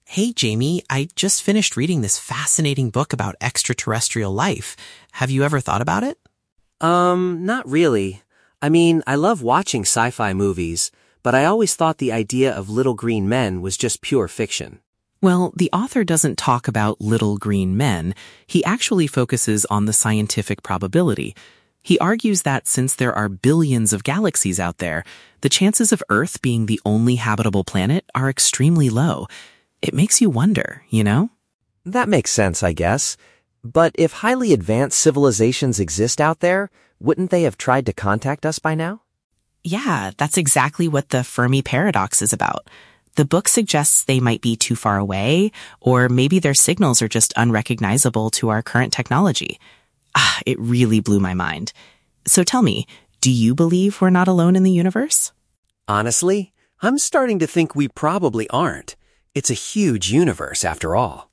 Hey, Jamie, I just finished reading this fascinating book about extraterrestrial life. Have you ever thought about it? Not really. I mean, I love watching sci-fi movies, but I always thought the idea of little green men was just pure fiction. Well, the author doesn't talk about little green men. He actually focuses on the scientific probability. He argues that since there are billions of galaxies out there, the chances of Earth being the only habitable planet are extremely low. It makes you wonder, you know? That makes sense, I guess. But if highly advanced civilizations exist out there, wouldn't they have tried to contact us by now? Yeah, that's exactly what the Fermi paradox is about. The book suggests they might be too far away, or maybe their signals are just unrecognizable to our current technology. It really blew my mind. So tell me, do you believe we're not alone in the universe? Honestly, I'm starting to think we probably aren't. It's a huge universe after all.